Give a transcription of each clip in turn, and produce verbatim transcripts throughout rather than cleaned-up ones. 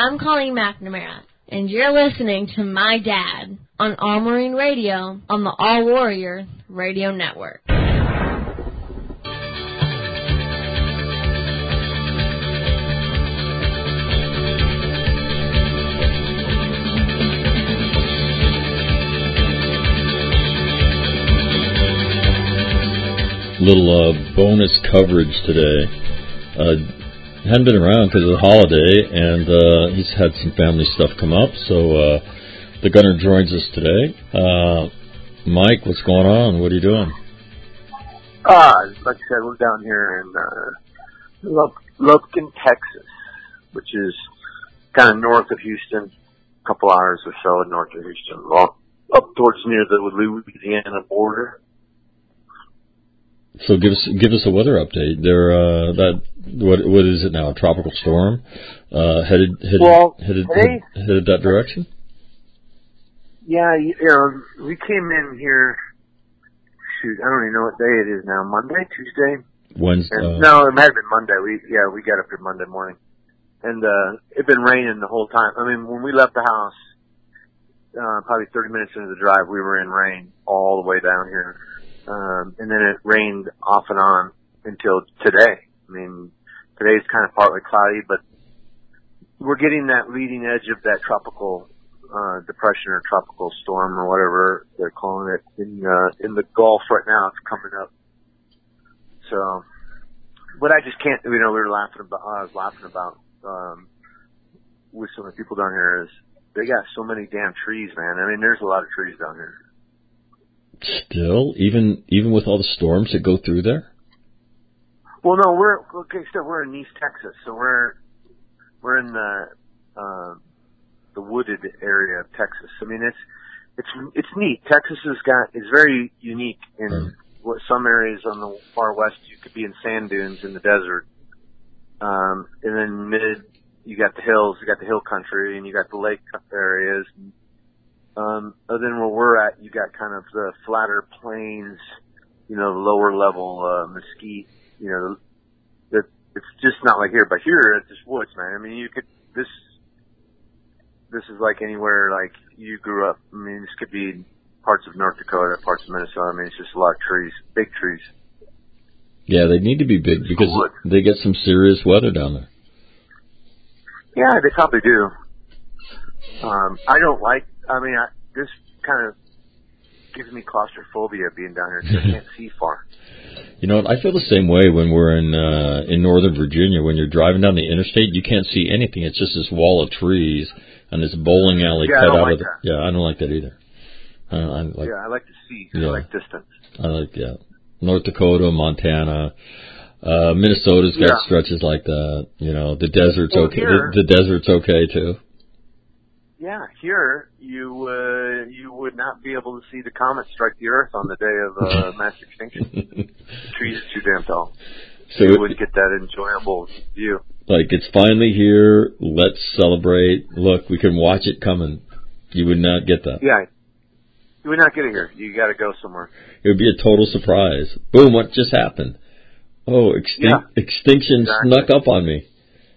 I'm Colleen McNamara, and you're listening to My Dad on All Marine Radio on the All Warrior Radio Network. Little uh, bonus coverage today. Uh, hadn't been around because of the holiday, and uh, he's had some family stuff come up, so uh, the gunner joins us today. Uh, Mike, what's going on? What are you doing? Ah, uh, like I said, we're down here in uh, Lup- Lubkin, Texas, which is kind of north of Houston, a couple hours or so north of Houston, up, up towards near the Louisiana border. So give us give us a weather update. There, uh, that what what is it now? A tropical storm uh, headed headed well, headed, today, headed headed that direction. Yeah, you know, we came in here. Shoot, I don't even know what day it is now. Monday, Tuesday, Wednesday. And, uh, no, it might have been Monday. We yeah, we got up here Monday morning, and uh, it'd been raining the whole time. I mean, when we left the house, uh, probably thirty minutes into the drive, we were in rain all the way down here. Um, and then it rained off and on until today. I mean, today's kind of partly cloudy, but we're getting that leading edge of that tropical, uh, depression or tropical storm or whatever they're calling it in, uh, in the Gulf right now. It's coming up. So, what I just can't, you know, we were laughing about, I was laughing about, um, with some of the people down here is they got so many damn trees, man. I mean, there's a lot of trees down here. Still, even even with all the storms that go through there. Well, no, we're okay. So we're in East Texas, so we're we're in the uh, the wooded area of Texas. I mean, it's it's it's neat. Texas has got is very unique in right. what some areas on the far west you could be in sand dunes in the desert, um, and then mid you got the hills, you got the hill country, and you got the lake areas. And, Um, other than where we're at, you got kind of the flatter plains, you know, the lower level, uh, mesquite, you know, that it's just not like here, but here it's just woods, man. I mean, you could, this, this is like anywhere, like you grew up. I mean, this could be parts of North Dakota, parts of Minnesota. I mean, it's just a lot of trees, big trees. Yeah, they need to be big because they get some serious weather down there. Yeah, they probably do. Um, I don't like, I mean, I, this kind of gives me claustrophobia being down here because I can't see far. You know, I feel the same way when we're in uh, in Northern Virginia. When you're driving down the interstate, you can't see anything. It's just this wall of trees and this bowling alley yeah, cut I don't out like of it. That. Yeah, I don't like that either. I, I like, yeah, I like to see. Yeah, I like distance. I like, yeah. North Dakota, Montana, uh, Minnesota's got yeah. stretches like that. You know, the desert's well, okay. Here, the, the desert's okay, too. Yeah, here you uh, you would not be able to see the comet strike the Earth on the day of uh, mass extinction. The trees are too damn tall. So you wouldn't get that enjoyable view. Like, it's finally here. Let's celebrate. Look, we can watch it coming. You would not get that. Yeah, you would not get it here. You got to go somewhere. It would be a total surprise. Boom! What just happened? Oh, extin- yeah, extinction exactly. snuck up on me.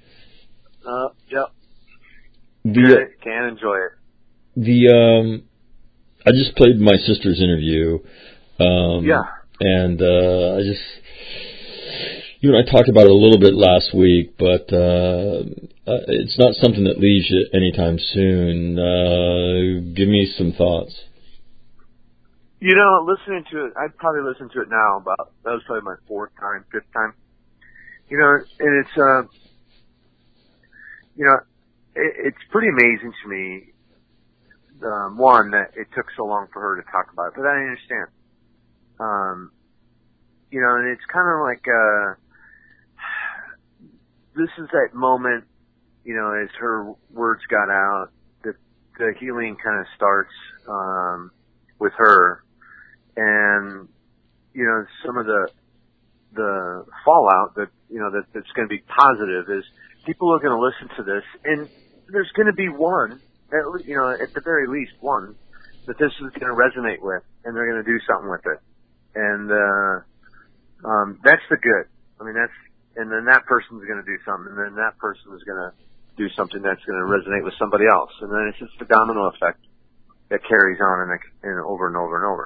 Uh, yep. The, Can, can enjoy it. The um, I just played my sister's interview. Um, yeah. And uh, I just, you and I talked about it a little bit last week, but uh, it's not something that leaves you anytime soon. Uh, give me some thoughts. You know, listening to it, I'd probably listen to it now about, that was probably my fourth time, fifth time. You know, and it's, uh, you know, it, it's pretty amazing to me, um, one, that it took so long for her to talk about it, but I understand. Um, you know, and it's kind of like, uh, this is that moment, you know, as her words got out, the, the healing kind of starts, um, with her. And, you know, some of the, the fallout that, you know, that, that's going to be positive is people are going to listen to this, and there's going to be one, at, you know, at the very least one, that this is going to resonate with, and they're going to do something with it. And, uh, um, that's the good. I mean, that's, and then that person's going to do something, and then that person is going to do something that's going to resonate with somebody else. And then it's just the domino effect that carries on and, and over and over and over.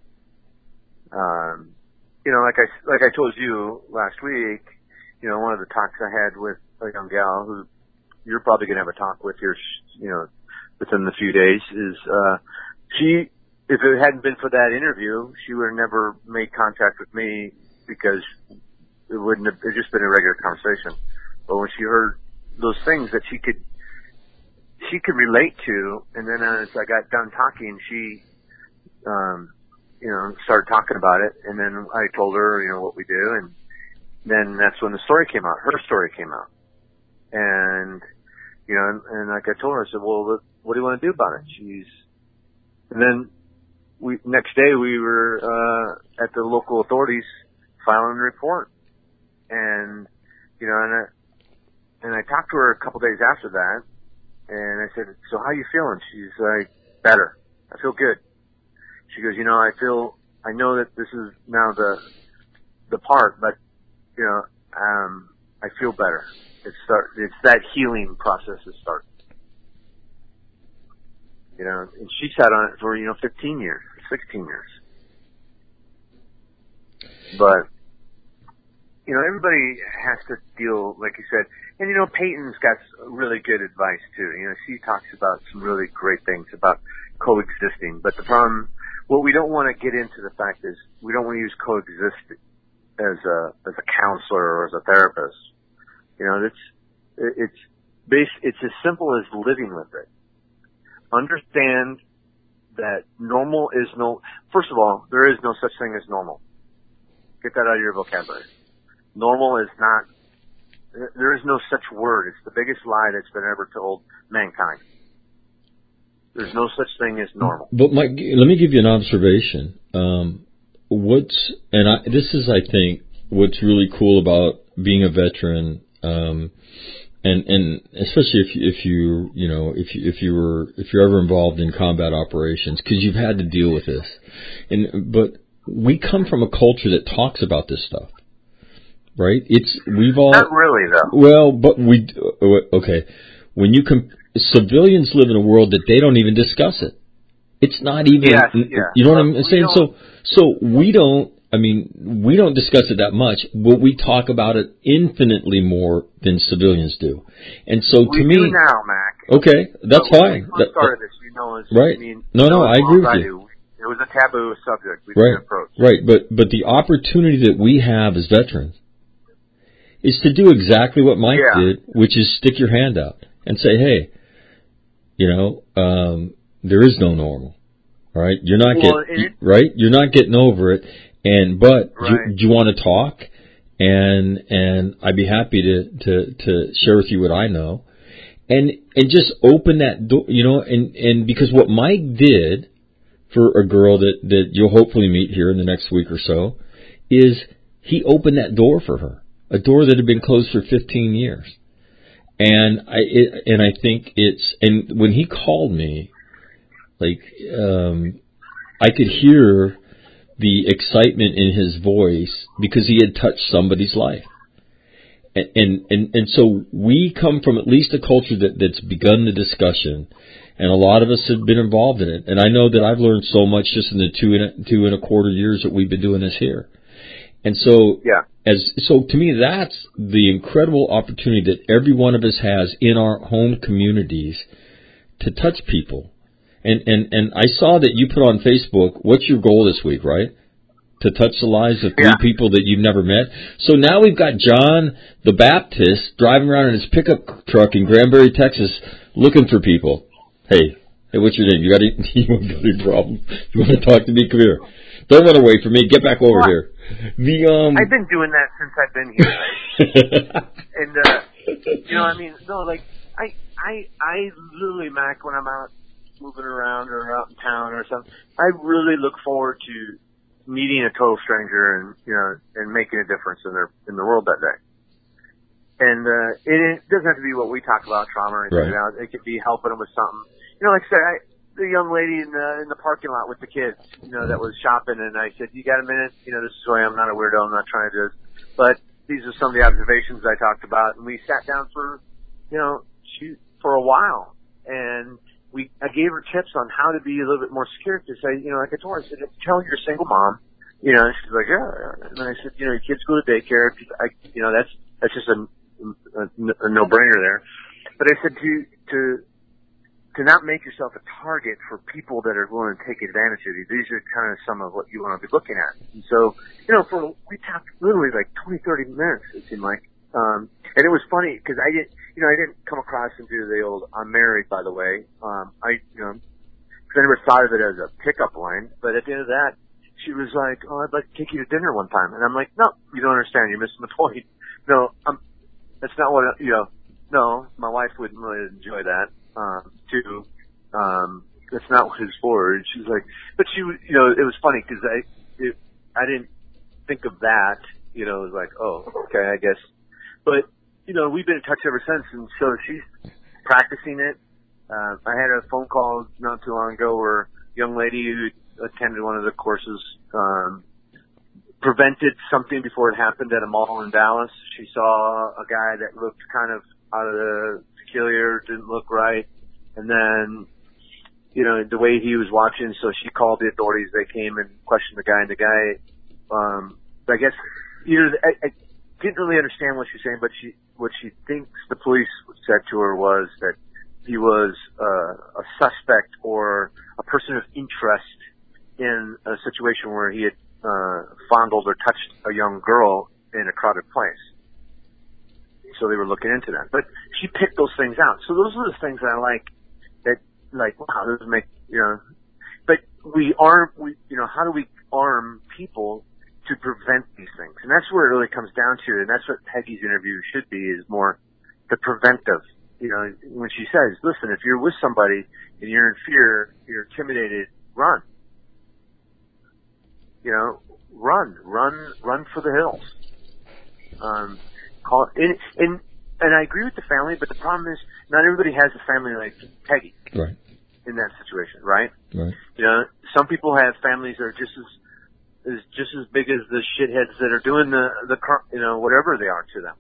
Um, you know, like I, like I told you last week, you know, one of the talks I had with a young gal who you're probably going to have a talk with here, you know, within the few days is, uh, she, if it hadn't been for that interview, she would have never made contact with me because it wouldn't have, it just been a regular conversation. But when she heard those things that she could, she could relate to, and then as I got done talking, she, um, you know, started talking about it, and then I told her, you know, what we do, and then that's when the story came out. Her story came out. And, you know, and, and like I told her, I said, well, what do you want to do about it? She's, and then we, next day we were, uh, at the local authorities filing a report. And, you know, and I, and I talked to her a couple days after that, and I said, so how you feeling? She's like, better. I feel good. She goes, you know, I feel, I know that this is now the, the part, but, you know, um, I feel better. It's start, it's that healing process is starting. You know, and she sat on it for, you know, fifteen years, sixteen years. But, you know, everybody has to deal, like you said, and you know, Peyton's got really good advice too. You know, she talks about some really great things about coexisting, but the problem, what we don't want to get into the fact is we don't want to use coexist as a, as a counselor or as a therapist. You know, it's, it's base, it's as simple as living with it. Understand that normal is no, first of all, there is no such thing as normal. Get that out of your vocabulary. Normal is not, there is no such word. It's the biggest lie that's been ever told mankind. There's no such thing as normal. But Mike, let me give you an observation. Um, what's, and I, this is, I think, what's really cool about being a veteran, um, and, and especially if you, if you, you know, if you, if you were, if you're ever involved in combat operations, because you've had to deal with this. And, but we come from a culture that talks about this stuff, right? It's, we've all. Not really, though. Well, but we, okay. When you com- civilians live in a world that they don't even discuss it. It's not even, yes, yeah. you know what I'm saying? So, so we don't, I mean, we don't discuss it that much, but we talk about it infinitely more than civilians do. And so to we me. We do now, Mac. Okay, that's but fine. When we first started this, you know, it's, right. I mean, no, you know, no, I agree with I you. do. It was a taboo subject we right. didn't approach. Right, but, but the opportunity that we have as veterans is to do exactly what Mike yeah. did, which is stick your hand out and say, hey, you know, um, there is no normal, right? You're not well, getting, it, right? You're not getting over it. And, but right. do, do you want to talk? And, and I'd be happy to, to, to share with you what I know. And, and just open that door, you know, and, and because what Mike did for a girl that, that you'll hopefully meet here in the next week or so is he opened that door for her, a door that had been closed for fifteen years. And I, it, and I think it's, and when he called me, like, um, I could hear the excitement in his voice because he had touched somebody's life. And, and, and, and so we come from at least a culture that, that's begun the discussion, and a lot of us have been involved in it. And I know that I've learned so much just in the two and a, two and a quarter years that we've been doing this here. And so, yeah. as so to me, that's the incredible opportunity that every one of us has in our home communities to touch people. And, and, and I saw that you put on Facebook, what's your goal this week, right? To touch the lives of three yeah. people that you've never met. So now we've got John the Baptist driving around in his pickup truck in Granbury, Texas, looking for people. Hey, hey, what's your name? You got any, you got any problem? You want to talk to me? Come here. Don't run away from me. Get back over what? here. The um. I've been doing that since I've been here. and uh, you know, I mean, no, like I, I, I literally, Mac, when I'm out moving around or out in town or something, I really look forward to meeting a total stranger and, you know, and making a difference in their, in the world that day. And, uh, it, it doesn't have to be what we talk about, trauma or anything. Right. You know, it could be helping them with something. You know, like I said, I, the young lady in the, in the parking lot with the kids, you know, that was shopping, and I said, you got a minute? You know, this is who I am. I'm not a weirdo. I'm not trying to do this. But these are some of the observations I talked about, and we sat down for, you know, she for a while, and we I gave her tips on how to be a little bit more secure. Because I, you know, like I told her, I said, tell her you're a single mom. You know, and she's like, yeah. And then I said, you know, your kids go to daycare. I, you know, that's that's just a, a, a no-brainer there. But I said to to to not make yourself a target for people that are willing to take advantage of you. These are kind of some of what you want to be looking at. And so, you know, for we talked literally like twenty, thirty minutes. It seemed like, um, and it was funny because I didn't, you know, I didn't come across and do the old "I'm married," by the way. Um, I, you know, because I never thought of it as a pickup line. But at the end of that, she was like, "Oh, I'd like to take you to dinner one time," and I'm like, "No, you don't understand. You're missing the point. No, I'm, that's not what you know." No, my wife wouldn't really enjoy that, um, too. Um, that's not what it's for. And she's like, but she, you know, it was funny because I, it, I didn't think of that, you know, it was like, oh, okay, I guess. But, you know, we've been in touch ever since, and so she's practicing it. Uh, I had a phone call not too long ago where a young lady who attended one of the courses, um, prevented something before it happened at a mall in Dallas. She saw a guy that looked kind of out of the peculiar, didn't look right. And then, you know, the way he was watching, so she called the authorities. They came and questioned the guy, and the guy, um, I guess, you know, I, I didn't really understand what she's saying, but she, what she thinks the police said to her was that he was, uh, a suspect or a person of interest in a situation where he had, uh, fondled or touched a young girl in a crowded place. So they were looking into that. But she picked those things out. So those are the things that I like, that, like, wow, this make, you know, but we arm, we, you know, how do we arm people to prevent these things? And that's where it really comes down to, and that's what Peggy's interview should be, is more the preventive. You know, when she says, listen, if you're with somebody and you're in fear, you're intimidated, run. You know, run, run, run for the hills. Um, call and, and and I agree with the family, but the problem is not everybody has a family like Peggy. Right. In that situation, right? Right. You know, some people have families that are just as is just as big as the shitheads that are doing the the you know whatever they are to them.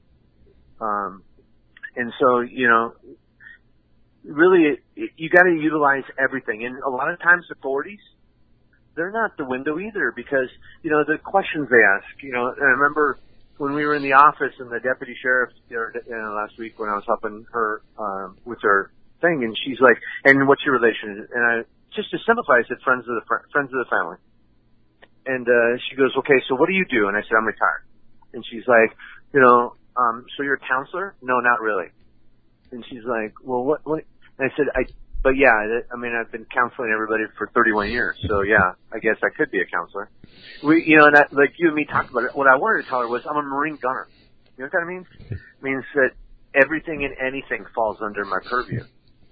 Um, and so you know, really, it, you got to utilize everything, and a lot of times authorities, they're not the window either, because, you know, the questions they ask, you know, and I remember when we were in the office and the deputy sheriff, you know, last week when I was helping her, um, with her thing, and she's like, and what's your relation? And I, just to simplify, I said, friends of the, fr- friends of the family. And, uh, she goes, okay, so what do you do? And I said, I'm retired. And she's like, you know, um, so you're a counselor? No, not really. And she's like, well, what, what? And I said, I, But yeah, I mean, I've been counseling everybody for thirty-one years, so yeah, I guess I could be a counselor. We, you know, and that, like you and me talked about it. What I wanted to tell her was, I'm a Marine gunner. You know what that means? It means that everything and anything falls under my purview.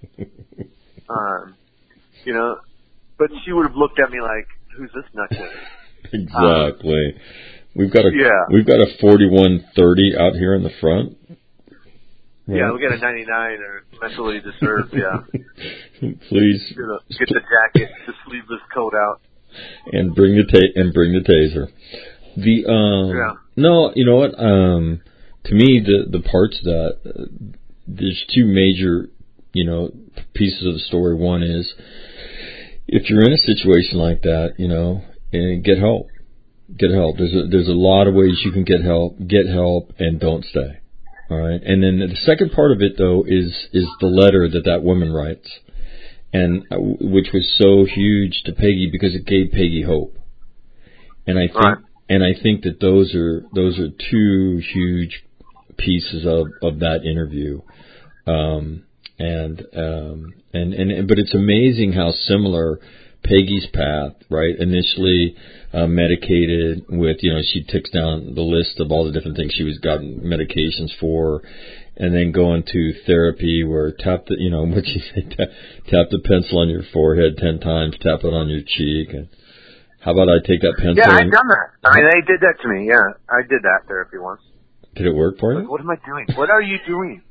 Um, you know, but she would have looked at me like, "Who's this nutcase?" Exactly. Um, we've got a yeah. we've got a forty-one thirty out here in the front. Yeah, we got a ninety-nine or mentally disturbed, yeah. Please. You know, get the jacket, the sleeveless coat out. And bring the ta- and bring the taser. The, um, yeah. No, you know what, um, to me, the, the parts that, uh, there's two major, you know, pieces of the story. One is, if you're in a situation like that, you know, and get help. Get help. There's a, there's a lot of ways you can get help. Get help and don't stay. All right, and then the second part of it, though, is is the letter that that woman writes, and uh, which was so huge to Peggy because it gave Peggy hope. And I think, right. and I think that those are those are two huge pieces of, of that interview. Um, and um, and and but it's amazing how similar Peggy's path, right? Initially uh, medicated with, you know, she ticks down the list of all the different things she was gotten medications for, and then going to therapy where tap the, you know, what she say, tap, tap the pencil on your forehead ten times, tap it on your cheek, and how about I take that pencil? Yeah, I've done that. I mean, they did that to me. Yeah, I did that therapy once. Did it work for you? Like, what am I doing? What are you doing?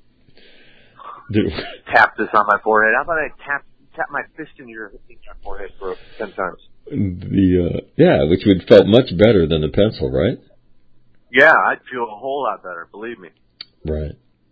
Did it... Tap this on my forehead. How about I tap tap my fist in your, in your forehead for ten times? The uh, yeah, which would felt much better than the pencil, right? Yeah, I'd feel a whole lot better. Believe me. Right.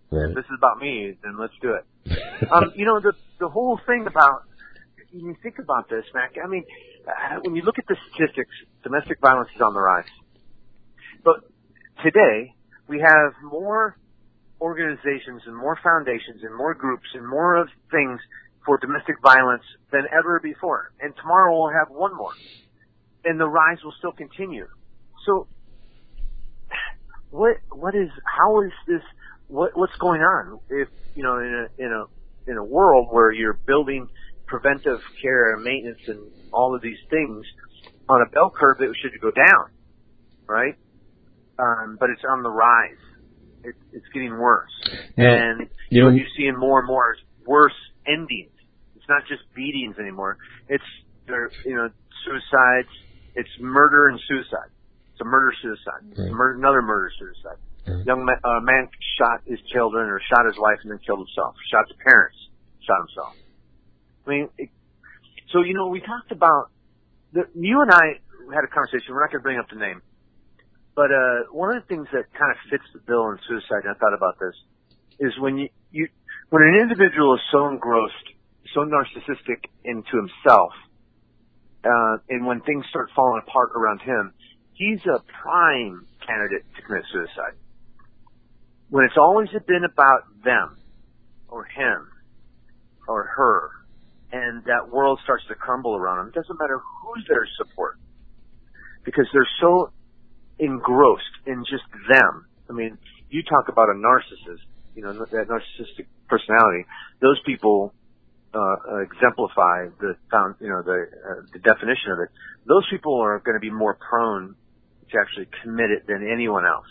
Right. If this is about me, then let's do it. um, you know, the the whole thing about, when you think about this, Mac, I mean, uh, when you look at the statistics, domestic violence is on the rise. But today, we have more organizations and more foundations and more groups and more of things for domestic violence than ever before. And tomorrow we'll have one more. And the rise will still continue. So, what, what is, how is this, what, what's going on? If, you know, in a, in a, in a world where you're building preventive care and maintenance and all of these things on a bell curve that should go down, right? Um, but it's on the rise. It, it's getting worse. Yeah. And You what know, you're seeing more and more is worse endings. It's not just beatings anymore. It's, they're, you know, suicides. It's murder and suicide. It's a murder-suicide. Right. Murder, another murder-suicide. Right. Young man, uh, man shot his children or shot his wife and then killed himself. Shot his parents. Shot himself. I mean, it, so, you know, we talked about, the, you and I had a conversation. We're not going to bring up the name. But uh, one of the things that kind of fits the bill in suicide, and I thought about this, is when you, you when an individual is so engrossed, so narcissistic into himself, uh, and when things start falling apart around him, he's a prime candidate to commit suicide. When it's always been about them, or him, or her, and that world starts to crumble around them, it doesn't matter who's their support, because they're so engrossed in just them. I mean, you talk about a narcissist, you know, that narcissistic personality. Those people uh, exemplify the found, you know, the uh, the definition of it. Those people are going to be more prone to actually commit it than anyone else.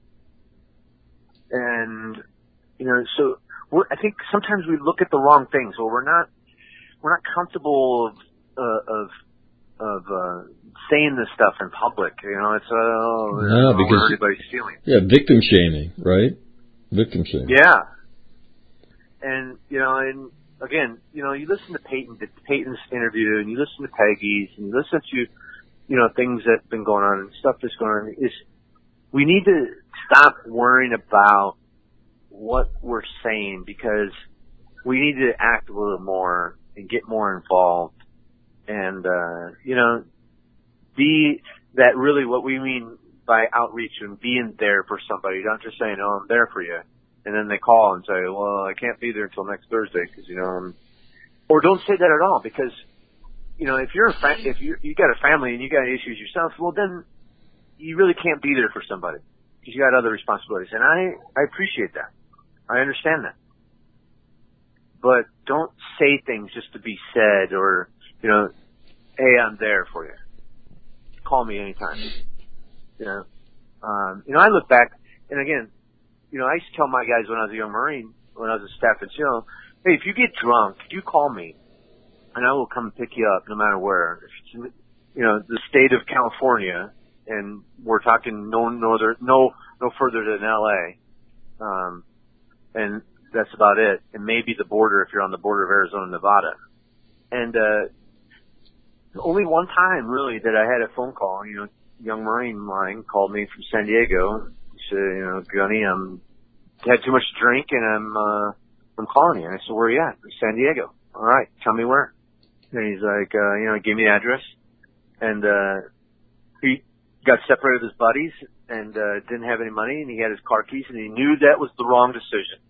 And you know, so we're, I think sometimes we look at the wrong things, or we're not we're not comfortable of uh, of of uh, saying this stuff in public. You know, it's uh, oh, no, because everybody's feeling. Yeah, victim shaming, right? Victim shaming. Yeah. And you know, and again, you know, you listen to Peyton, Peyton's interview, and you listen to Peggy's, and you listen to, you know, things that've been going on and stuff that's going on. Is we need to stop worrying about what we're saying, because we need to act a little more and get more involved. And, uh, you know, be that really what we mean by outreach and being there for somebody, not just saying, oh, I'm there for you. And then they call and say, well, I can't be there until next Thursday because, you know, I'm, or don't say that at all, because, you know, if you're a fa- if you you got a family and you got issues yourself, well, then you really can't be there for somebody because you got other responsibilities. And I, I appreciate that. I understand that. But don't say things just to be said, or, you know, hey, I'm there for you. Call me anytime. You know, um, you know, I look back, and again, you know, I used to tell my guys when I was a young Marine, when I was a staff at SEAL, hey, if you get drunk, you call me, and I will come and pick you up no matter where. If it's in, you know, the state of California, and we're talking no northern, no, no further than L A, um, and that's about it. And maybe the border if you're on the border of Arizona and Nevada. And, uh, only one time really that I had a phone call, you know, young Marine line called me from San Diego. He said, you know, Gunny, I'm had too much to drink and I'm, uh, I'm calling you. And I said, where are you at? San Diego. All right. Tell me where. And he's like, uh, you know, he gave me the address, and, uh, he got separated with his buddies and, uh, didn't have any money, and he had his car keys, and he knew that was the wrong decision.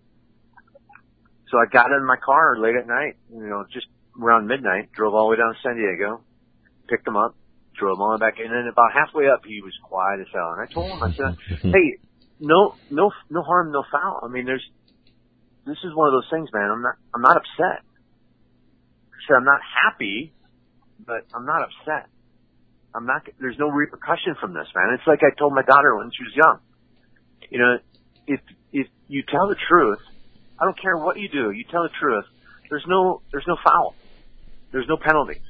So I got in my car late at night, you know, just around midnight, drove all the way down to San Diego, picked him up, drove him all the way back in, and about halfway up, he was quiet as hell. And I told him, I said, hey, no, no, no harm, no foul. I mean, there's, this is one of those things, man. I'm not, I'm not upset. I said, I'm not happy, but I'm not upset. I'm not, there's no repercussion from this, man. It's like I told my daughter when she was young. You know, if, if you tell the truth, I don't care what you do, you tell the truth, there's no, there's no foul. There's no penalty.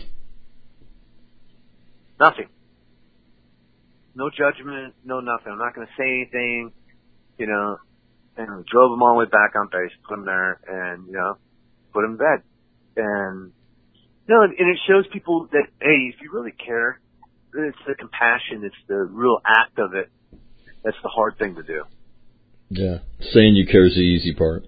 Nothing. No judgment, no nothing. I'm not going to say anything, you know, and we drove him all the way back on base, put him there, and, you know, put him in bed. And, you know, and it shows people that, hey, if you really care, it's the compassion, it's the real act of it, that's the hard thing to do. Yeah. Saying you care is the easy part.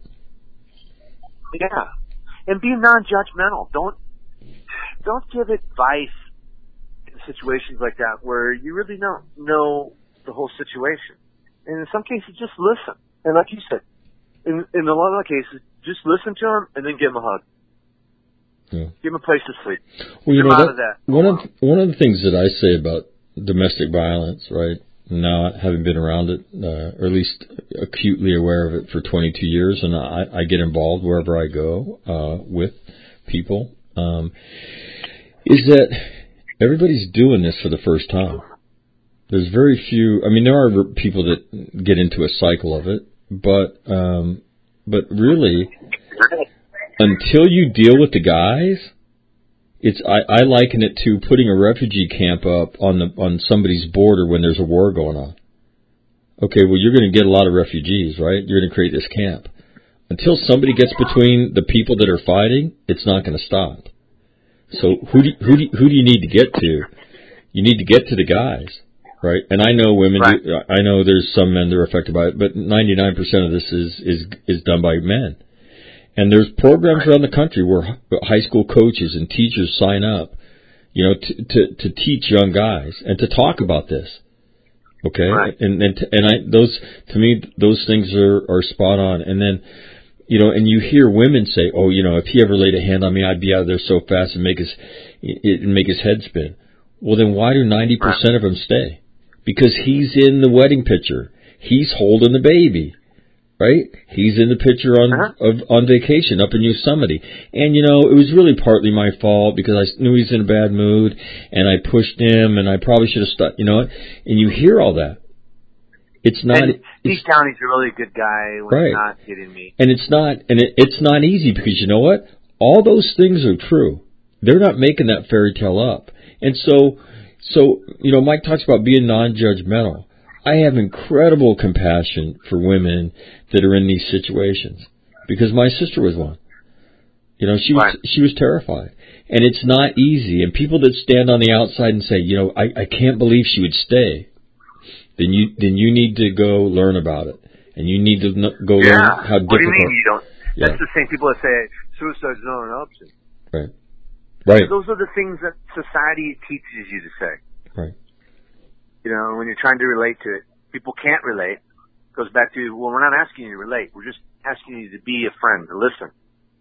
Yeah. And be non-judgmental. Don't, don't give advice in situations like that where you really don't know the whole situation. And in some cases, just listen. And like you said, in, in a lot of cases, just listen to them and then give them a hug. Yeah. Give them a place to sleep. Well, you Get know, them out that, of that. one of one of the things that I say about domestic violence, right? Now, having been around it, uh, or at least acutely aware of it for twenty-two years, and I, I get involved wherever I go uh, with people, um, is that everybody's doing this for the first time. There's very few. I mean, there are people that get into a cycle of it, but um, but really, until you deal with the guys, it's I, I liken it to putting a refugee camp up on the on somebody's border when there's a war going on. Okay, well, you're going to get a lot of refugees, right? You're going to create this camp. Until somebody gets between the people that are fighting, it's not going to stop. So who do who do who do you need to get to? You need to get to the guys, right? And I know women. Right. Do, I know there's some men that are affected by it, but ninety-nine percent of this is is is done by men. And there's programs around the country where high school coaches and teachers sign up, you know, to to, to teach young guys and to talk about this. Okay, right. and and to, and I those to me those things are are spot on. And then, you know, and you hear women say, "Oh, you know, if he ever laid a hand on me, I'd be out of there so fast and make his it make his head spin." Well, then why do ninety percent of them stay? Because he's in the wedding picture. He's holding the baby. Right? He's in the picture on uh-huh. of, on vacation up in Yosemite. And, you know, it was really partly my fault because I knew he was in a bad mood and I pushed him and I probably should have stuck, you know what? And you hear all that. It's not... And deep down, he's a really good guy when right. he's not hitting me. And it's not, and it, it's not easy because you know what? All those things are true. They're not making that fairy tale up. And so, so, you know, Mike talks about being non-judgmental. I have incredible compassion for women that are in these situations because my sister was one. You know, she was right. she was terrified, and it's not easy. And people that stand on the outside and say, you know, I, I can't believe she would stay, then you then you need to go learn about it, and you need to go yeah. learn how difficult. What do you mean you don't? Yeah. That's the same people that say suicide's not an option. Right. Right. Those are the things that society teaches you to say. Right. You know, when you're trying to relate to it, people can't relate. It goes back to, well, we're not asking you to relate. We're just asking you to be a friend, to listen.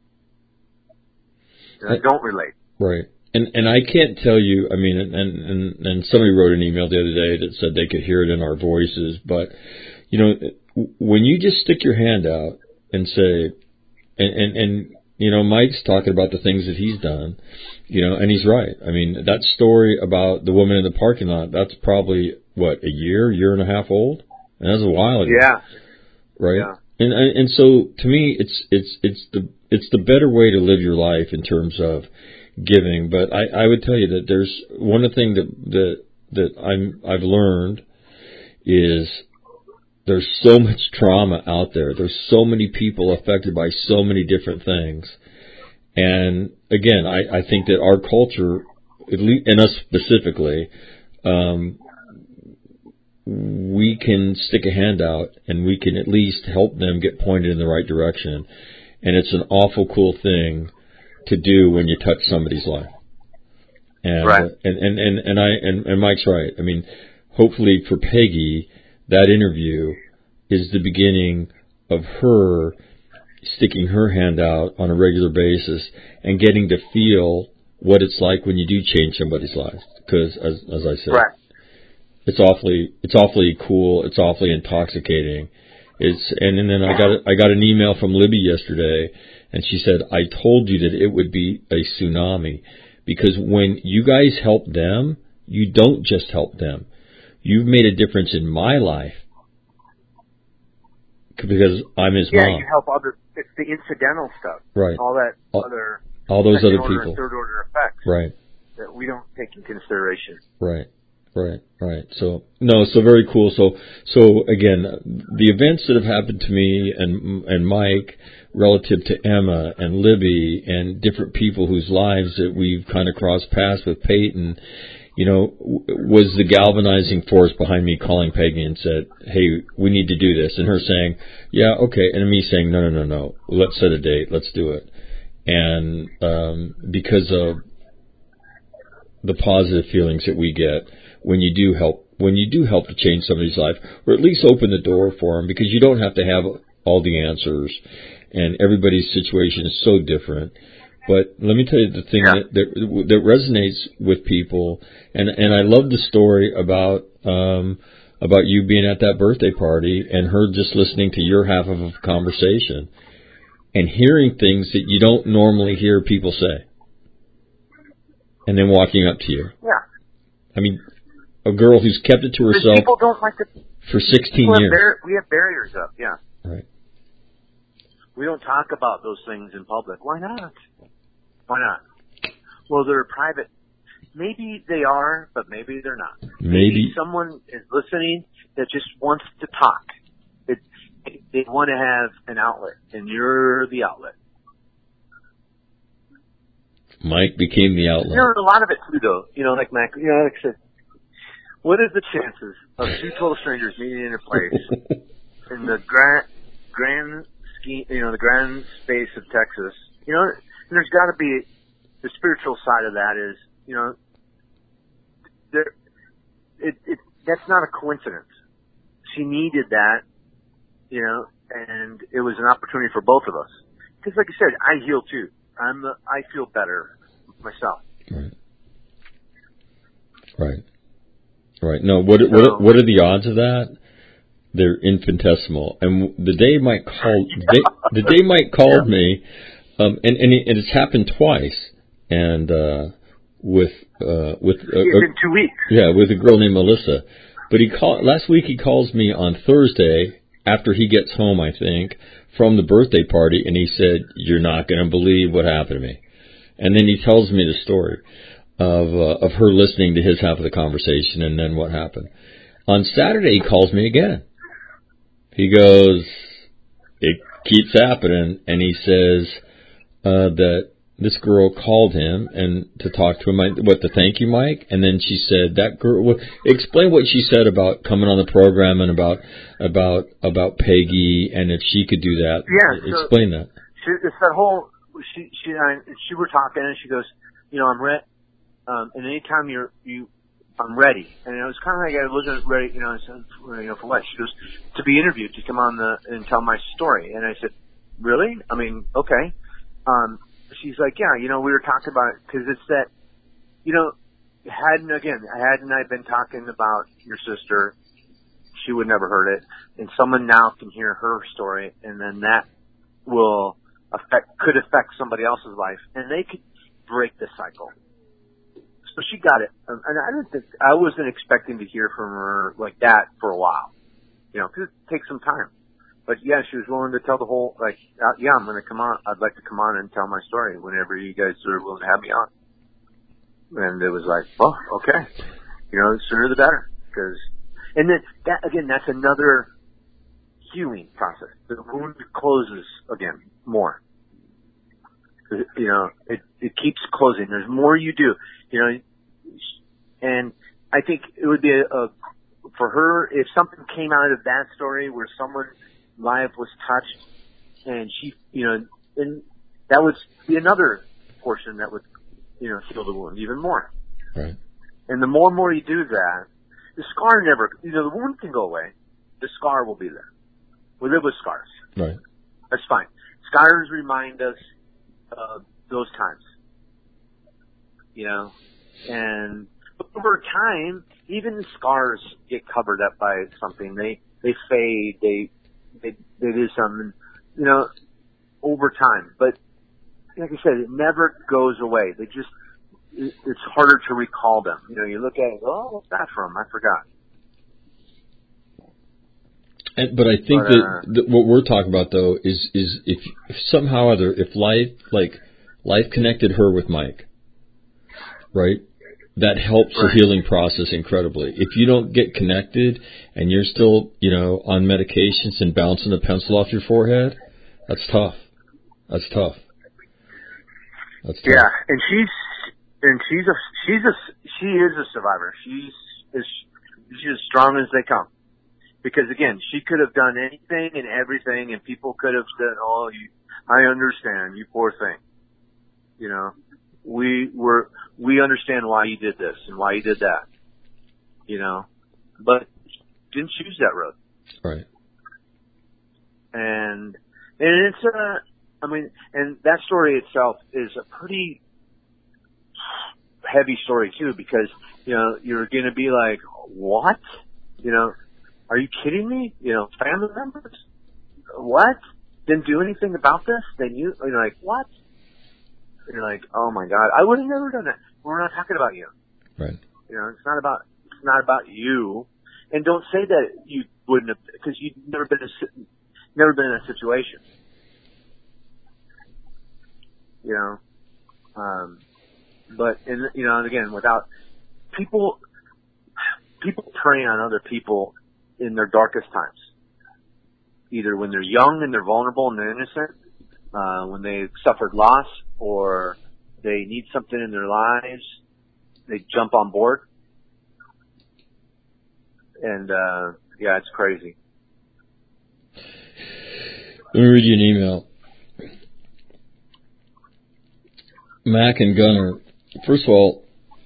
You know, I, don't relate. Right. And and I can't tell you, I mean, and, and, and somebody wrote an email the other day that said they could hear it in our voices, but, you know, when you just stick your hand out and say, and, and, and you know, Mike's talking about the things that he's done, you know, and he's right. I mean, that story about the woman in the parking lot, that's probably, what, a year, year and a half old? And that was a while ago. Yeah. Right? Yeah. And and so to me it's it's it's the it's the better way to live your life in terms of giving. But I, I would tell you that there's one of the things that that, that I'm I've learned is there's so much trauma out there. There's so many people affected by so many different things. And again, I, I think that our culture, at least, and us specifically, um, we can stick a hand out and we can at least help them get pointed in the right direction. And it's an awful cool thing to do when you touch somebody's life. And, right. uh, and, and, and, and I, and, and Mike's right. I mean, hopefully for Peggy, that interview is the beginning of her sticking her hand out on a regular basis and getting to feel what it's like when you do change somebody's life. Because as, as I said, right. It's awfully, it's awfully cool. It's awfully intoxicating. It's, and, and then I got, I got an email from Libby yesterday, and she said, "I told you that it would be a tsunami, because when you guys help them, you don't just help them. You've made a difference in my life because I'm his yeah, mom." Yeah, you help other. It's the incidental stuff, right? All that all, other, all those other order people, and third order effects, right? That we don't take into consideration, right? Right, right. So, no, so very cool. So, so again, the events that have happened to me and, and Mike relative to Emma and Libby and different people whose lives that we've kind of crossed paths with, Peyton, you know, w- was the galvanizing force behind me calling Peggy and said, hey, we need to do this. And her saying, yeah, okay. And me saying, no, no, no, no. Let's set a date. Let's do it. And um, because of the positive feelings that we get when you do help, when you do help to change somebody's life, or at least open the door for them, because you don't have to have all the answers, and everybody's situation is so different. But let me tell you the thing yeah. that, that that resonates with people, and and I love the story about um, about you being at that birthday party and her just listening to your half of a conversation and hearing things that you don't normally hear people say, and then walking up to you. Yeah. I mean, a girl who's kept it to herself people don't like to, for sixteen years. Bar- we have barriers up, yeah. Right. We don't talk about those things in public. Why not? Why not? Well, they're private. Maybe they are, but maybe they're not. Maybe, maybe someone is listening that just wants to talk. It, they want to have an outlet, and you're the outlet. Mike became the outlet. You know, a lot of it too, though. You know, like Mac. You know, like I said, what are the chances of two total strangers meeting in a place in the grand, grand scheme, you know, the grand space of Texas? You know, and there's got to be the spiritual side of that. Is you know, there, it, it that's not a coincidence. She needed that, you know, and it was an opportunity for both of us. Because, like I said, I heal too. I'm the, I feel better myself. Right. Right. Right. No. What what what are the odds of that? They're infinitesimal. And the day Mike called, the day, the day Mike called yeah. me, um, and and, it, and it's happened twice, and uh, with uh, with uh, it's been two weeks. Yeah, with a girl named Melissa. But he called last week. He calls me on Thursday after he gets home, I think, from the birthday party, and he said, "You're not going to believe what happened to me." And then he tells me the story of uh, of her listening to his half of the conversation, and then what happened. On Saturday, he calls me again. He goes, "It keeps happening," and he says uh, that this girl called him and to talk to him, what, to thank you, Mike? And then she said, that girl, well, explain what she said about coming on the program and about, about, about Peggy, and if she could do that. Yeah. Explain so that. She, it's that whole, she, she, I, she were talking and she goes, you know, I'm ready, um, and anytime you're, you, I'm ready. And it was kind of like I wasn't ready, you know, I said, you know, for what? She goes, to be interviewed, to come on the, and tell my story. And I said, really? I mean, okay. Um, she's like, yeah, you know, we were talking about it because it's that, you know, hadn't, again, hadn't I been talking about your sister, she would never heard it. And someone now can hear her story, and then that will affect, could affect somebody else's life, and they could break the cycle. So she got it. And I didn't think, I wasn't expecting to hear from her like that for a while, you know, because it takes some time. But yeah, she was willing to tell the whole, like, uh, yeah, I'm going to come on. I'd like to come on and tell my story whenever you guys are willing to have me on. And it was like, well, okay. You know, the sooner the better. Cause, and then that, again, that's another healing process. The wound closes again more. You know, it, it keeps closing. There's more you do, you know, and I think it would be a, a for her, if something came out of that story where someone's life was touched and she, you know, and that would be another portion that would, you know, heal the wound even more. Right. And the more and more you do that, the scar never, you know, the wound can go away. The scar will be there. We live with scars. Right. That's fine. Scars remind us of those times. You know, and over time, even the scars get covered up by something. They, they fade, they, they, they do something, you know, over time. But like I said, it never goes away. They just, it, it's harder to recall them. You know, you look at it, oh, what's that from? I forgot. And, but I think but, that, uh, that what we're talking about though is is if, if somehow or other, if life like life connected her with Mike, right? That helps right. the healing process incredibly. If you don't get connected and you're still, you know, on medications and bouncing a pencil off your forehead, that's tough. That's tough. That's tough. Yeah, and she's and she's a she's a she is a survivor. She's as she's as strong as they come. Because again, she could have done anything and everything, and people could have said, "Oh, you, I understand, you poor thing." You know, we were we understand why you did this and why you did that. You know, but didn't choose that road. Right. And and it's a, I mean, and that story itself is a pretty heavy story too, because you know you're going to be like, "What?" You know. Are you kidding me? You know, family members? What? Didn't do anything about this? They knew, you're like, what? And you're like, oh my God, I would have never done that. We're not talking about you. Right. You know, it's not about, it's not about you. And don't say that you wouldn't have, because you've never been, a, never been in that situation. You know? Um, but, and, you know, and again, without, people, people prey on other people in their darkest times, either when they're young and they're vulnerable and they're innocent, uh, when they've suffered loss or they need something in their lives, they jump on board. And, uh, yeah, it's crazy. Let me read you an email. Mac and Gunner, first of all,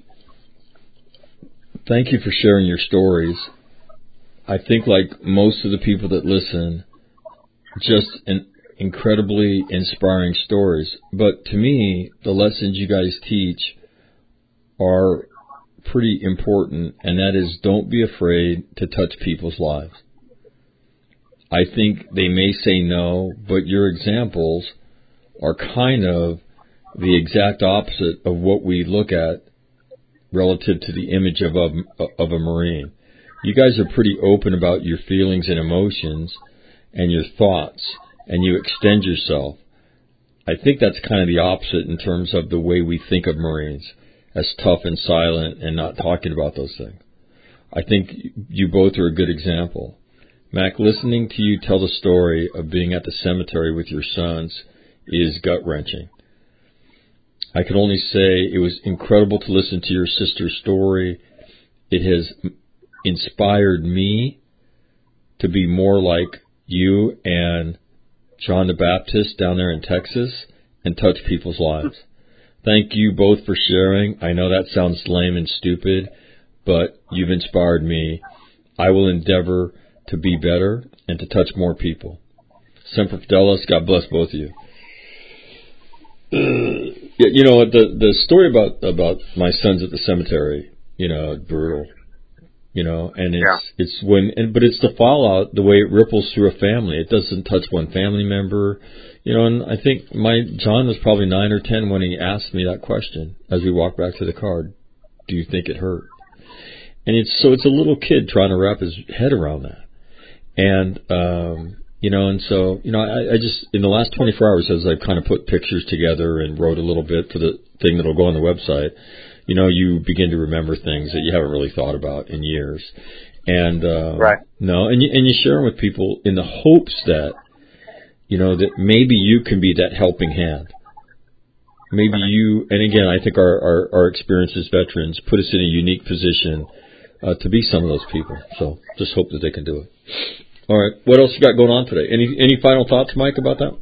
thank you for sharing your stories. I think, like most of the people that listen, just an incredibly inspiring stories. But to me, the lessons you guys teach are pretty important, and that is, don't be afraid to touch people's lives. I think they may say no, but your examples are kind of the exact opposite of what we look at relative to the image of a, of a Marine. You guys are pretty open about your feelings and emotions and your thoughts, and you extend yourself. I think that's kind of the opposite in terms of the way we think of Marines, as tough and silent and not talking about those things. I think you both are a good example. Mac, listening to you tell the story of being at the cemetery with your sons is gut-wrenching. I can only say it was incredible to listen to your sister's story. It has inspired me to be more like you and John the Baptist down there in Texas and touch people's lives. Thank you both for sharing. I know that sounds lame and stupid, but you've inspired me. I will endeavor to be better and to touch more people. Semper Fidelis, God bless both of you. Yeah, you know, the the story about, about my sons at the cemetery, you know, brutal. You know, and it's yeah. it's when, and, but it's the fallout, the way it ripples through a family. It doesn't touch one family member, you know. And I think my John was probably nine or ten when he asked me that question as we walked back to the car. Do you think it hurt? And it's so it's a little kid trying to wrap his head around that, and um, you know, and so you know, I, I just in the last twenty-four hours, as I've kind of put pictures together and wrote a little bit for the thing that'll go on the website. You know, you begin to remember things that you haven't really thought about in years. And, uh, right. no, and you, and you share them with people in the hopes that, you know, that maybe you can be that helping hand. Maybe you, and again, I think our, our, our experience as veterans put us in a unique position, uh, to be some of those people. So just hope that they can do it. All right. What else you got going on today? Any, any final thoughts, Mike, about that?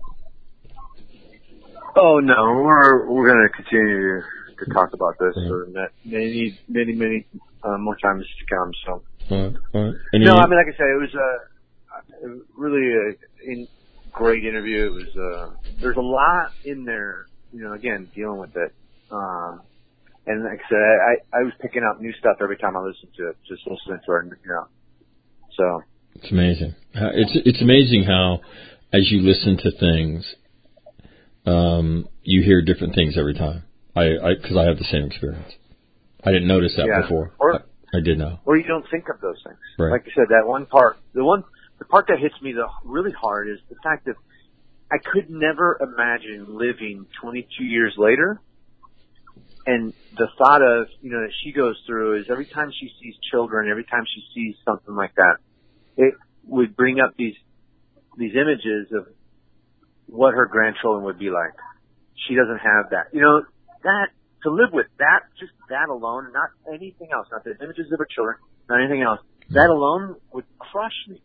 Oh, no, we're, we're going to continue to talk about this mm-hmm. for many, many, many uh, more times to come. So, all right, all right. No, I mean, like I said, it was a, a really a, a great interview. It was uh, there's a lot in there, you know. Again, dealing with it, um, and like I said, I, I was picking up new stuff every time I listened to it, just listening to it, you know. So it's amazing. It's it's amazing how, as you listen to things, um, you hear different things every time. I, I, because I have the same experience. I didn't notice that yeah. before. Or, I, I did now. Or you don't think of those things. Right. Like you said, that one part, the one, the part that hits me the really hard is the fact that I could never imagine living twenty-two years later. And the thought of, you know, that she goes through is every time she sees children, every time she sees something like that, it would bring up these, these images of what her grandchildren would be like. She doesn't have that. You know, that to live with. That, just that alone, not anything else, not the images of her children, not anything else. That alone would crush me.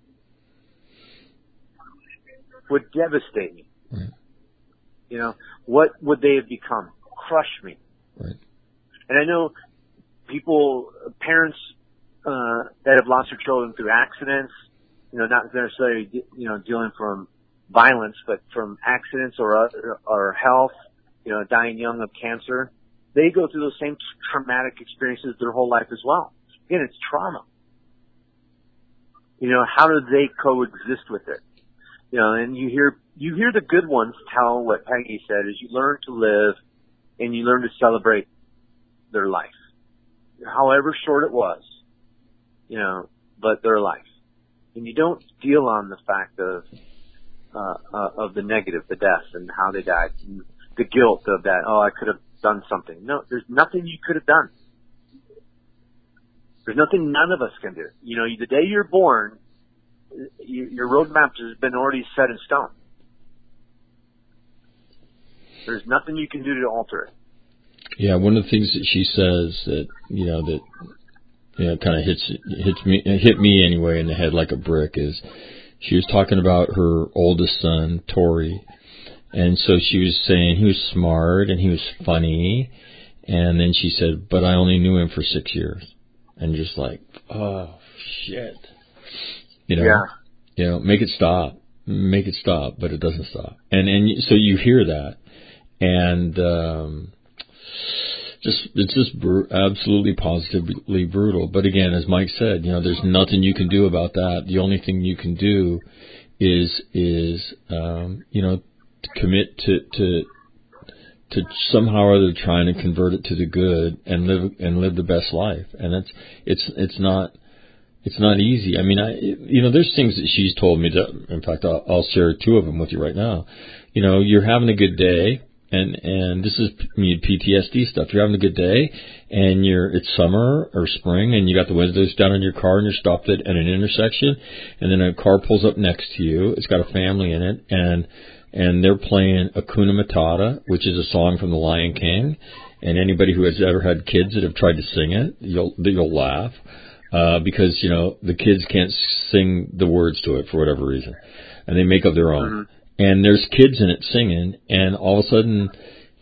Would devastate me. Right. You know, what would they have become? Crush me. Right. And I know people, parents, uh, that have lost their children through accidents, you know, not necessarily, you know, dealing from violence, but from accidents or, or health, you know, dying young of cancer. They go through those same traumatic experiences their whole life as well. Again, it's trauma. You know, how do they coexist with it? You know, and you hear, you hear the good ones tell what Peggy said is you learn to live and you learn to celebrate their life. However short it was, you know, but their life. And you don't deal on the fact of, uh, uh, of the negative, the death and how they died, and the guilt of that. Oh, I could have done something. No, there's nothing you could have done. There's nothing none of us can do. You know, the day you're born, you, your roadmap has been already set in stone. There's nothing you can do to alter it. Yeah, one of the things that she says that, you know, that, you know, kind of hits, hits me, hit me anyway in the head like a brick is she was talking about her oldest son, Tori. And so she was saying he was smart and he was funny. And then she said, but I only knew him for six years. And just like, oh, shit. You know, yeah. you know, make it stop, make it stop, but it doesn't stop. And, and so you hear that. And, um, just, it's just br- absolutely positively brutal. But again, as Mike said, you know, there's nothing you can do about that. The only thing you can do is, is, um, you know, to commit to, to, to somehow or other trying to convert it to the good and live, and live the best life. And it's, it's, it's not, it's not easy. I mean, I, you know, there's things that she's told me that, in fact, I'll, I'll share two of them with you right now. You know, you're having a good day. And, and this is P T S D stuff. You're having a good day and you're, it's summer or spring and you got the windows down in your car and you're stopped at, at an intersection and then a car pulls up next to you. It's got a family in it and, and they're playing Hakuna Matata, which is a song from The Lion King. And anybody who has ever had kids that have tried to sing it, you'll, you'll laugh, uh, because, you know, the kids can't sing the words to it for whatever reason and they make up their own. Mm-hmm. And there's kids in it singing, and all of a sudden,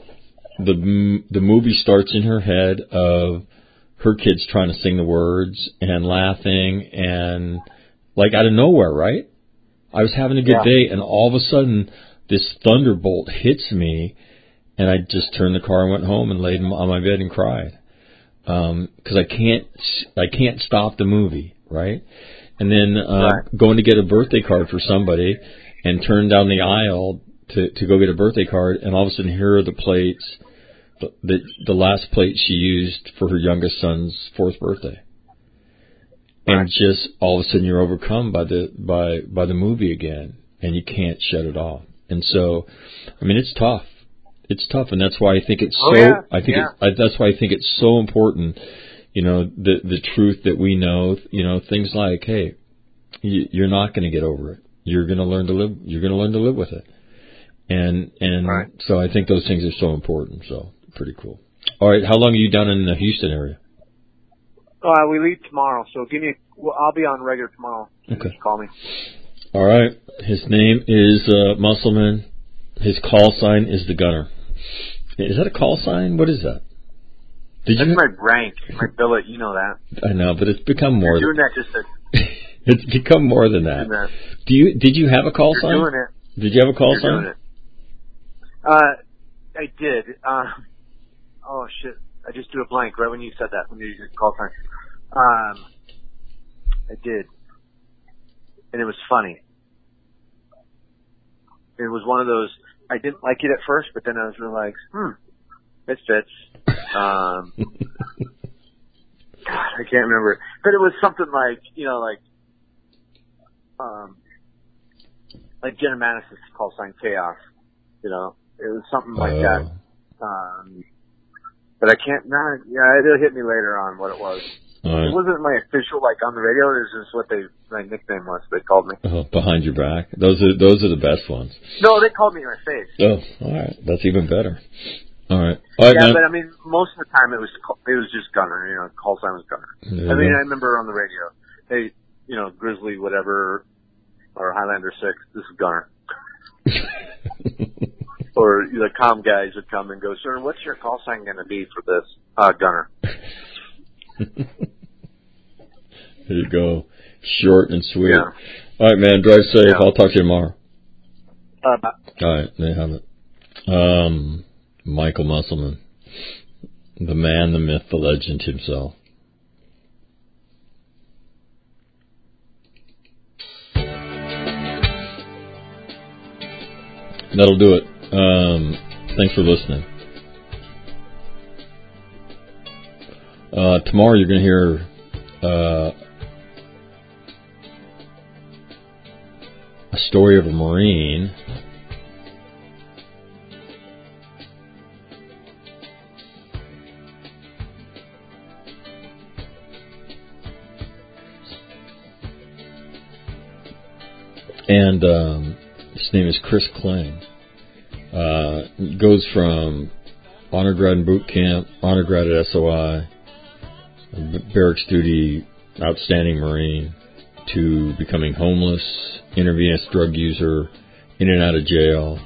the the movie starts in her head of her kids trying to sing the words and laughing, and like out of nowhere, right? I was having a good yeah. day, and all of a sudden, this thunderbolt hits me, and I just turned the car and went home and laid on my bed and cried, um, because I can't I can't stop the movie, right? And then uh, right. going to get a birthday card for somebody. And turn down the aisle to, to go get a birthday card, and all of a sudden here are the plates, the, the the last plate she used for her youngest son's fourth birthday. Right. And just all of a sudden you're overcome by the by by the movie again, and you can't shut it off. And so, I mean, it's tough. It's tough, and that's why I think it's oh, so. Yeah. I think yeah. it, I, that's why I think it's so important. You know, the the truth that we know. You know, things like, hey, you, you're not going to get over it. You're going to learn to live. You're going to learn to live with it, and and right. so I think those things are so important. So pretty cool. All right, how long are you down in the Houston area? Uh, we leave tomorrow, so give me. Well, I'll be on regular tomorrow. Okay. Just call me. All right. His name is uh, Muscleman. His call sign is the Gunner. Is that a call sign? What is that? Did That's you... my rank, my billet. You know that. I know, but it's become more. You're doing than... that just to. It's become more than that. that. Do you? Did you have a call You're sign? Doing it. Did you have a call You're sign? Doing it. Uh, I did. Um, oh shit! I just drew a blank right when you said that. When you used call sign. Um, I did, and it was funny. It was one of those. I didn't like it at first, but then I was really like, hmm, it fits. Um, God, I can't remember it, but it was something like, you know, like. Um, like Jenna Manis' call sign Chaos, you know, it was something like uh, that. Um, but I can't, nah, yeah, it'll hit me later on what it was. Right. It wasn't my official, like, on the radio, it was just what they, my nickname was, they called me. Uh, behind your back. Those are, those are the best ones. No, they called me in my face. Oh, alright, that's even better. All right. All right, yeah, man. but I mean, most of the time it was it was just Gunner. You know, call sign was Gunner. There I mean, go. I remember on the radio, hey, you know, Grizzly, whatever, or Highlander Six, this is Gunner. Or the comm guys would come and go, sir, what's your call sign going to be for this? Uh, Gunner. There you go. Short and sweet. Yeah. All right, man. Drive safe. Yeah. I'll talk to you tomorrow. Uh, bye. All right. There you have it. Um, Michael Musselman. The man, the myth, the legend himself. That'll do it. Um, thanks for listening. Uh, tomorrow you're going to hear uh, a story of a Marine and um, his name is Chris Kling. Uh, goes from honor grad in boot camp, honor grad at S O I, barracks duty, outstanding Marine, to becoming homeless, intravenous drug user, in and out of jail,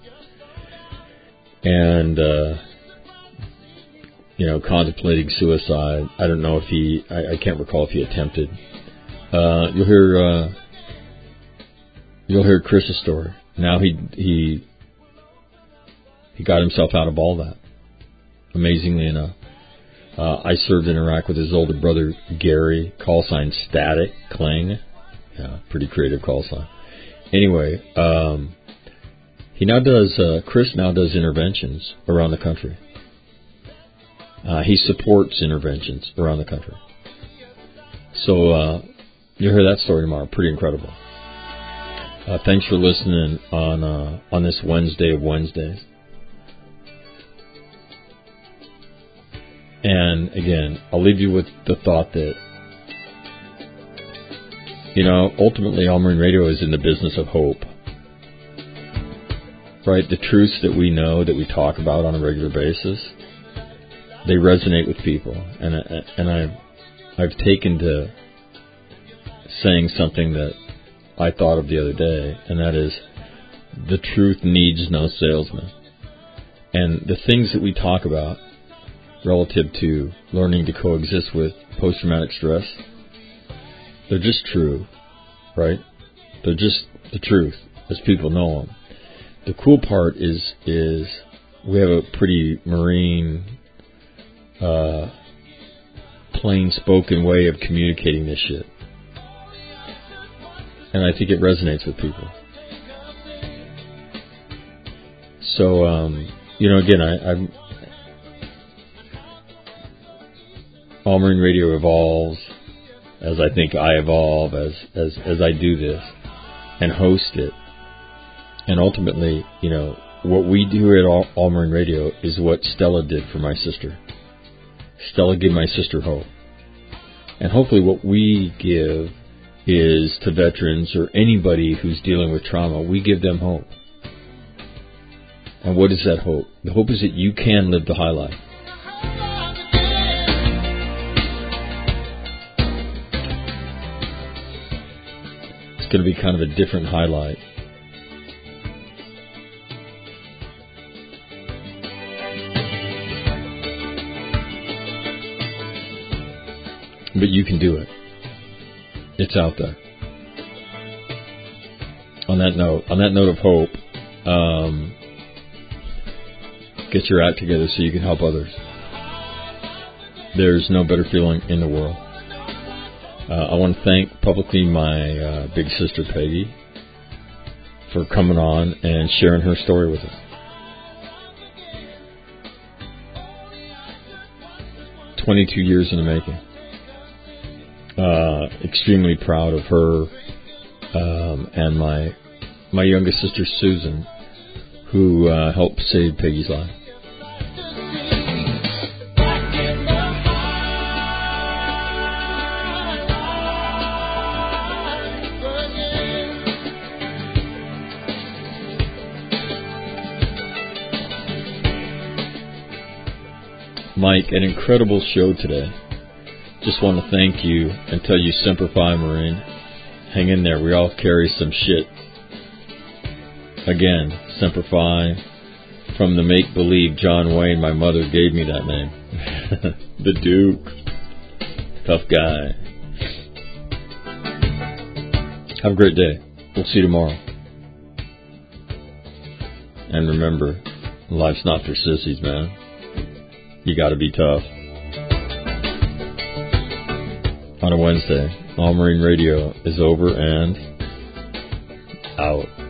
and uh, you know, contemplating suicide. I don't know if he, I, I can't recall if he attempted. Uh, you'll hear, uh, you'll hear Chris's story. Now he he. He got himself out of all that, amazingly enough. Uh, I served in Iraq with his older brother, Gary, call sign Static Kling. Yeah, pretty creative call sign. Anyway, um, he now does, uh, Chris now does interventions around the country. Uh, he supports interventions around the country. So uh, you'll hear that story tomorrow. Pretty incredible. Uh, thanks for listening on uh, on this Wednesday of Wednesdays. And again, I'll leave you with the thought that, you know, ultimately All Marine Radio is in the business of hope. Right? The truths that we know, that we talk about on a regular basis, they resonate with people. And I, and I've, I've taken to saying something that I thought of the other day, and that is, the truth needs no salesman. And the things that we talk about relative to learning to coexist with post-traumatic stress, they're just true, right? They're just the truth, as people know them. The cool part is is we have a pretty Marine, uh, plain-spoken way of communicating this shit. And I think it resonates with people. So, um, you know, again, I, I'm All Marine Radio evolves as I think I evolve as, as, as I do this and host it. And ultimately, you know, what we do at All, All Marine Radio is what Stella did for my sister. Stella gave my sister hope. And hopefully what we give is to veterans or anybody who's dealing with trauma, we give them hope. And what is that hope? The hope is that you can live the high life. Going to be kind of a different highlight. But you can do it. It's out there. On that note, on that note of hope, um, get your act together so you can help others. There's no better feeling in the world. Uh, I want to thank publicly my uh, big sister Peggy for coming on and sharing her story with us. twenty-two years in the making. Uh, extremely proud of her um, and my my youngest sister Susan, who uh, helped save Peggy's life. Mike, an incredible show today. Just want to thank you and tell you Semper Fi, Marine. Hang in there. We all carry some shit. Again, Semper Fi. From the make-believe John Wayne, my mother gave me that name. The Duke. Tough guy. Have a great day. We'll see you tomorrow. And remember, life's not for sissies, man. You gotta be tough. On a Wednesday, All Marine Radio is over and out.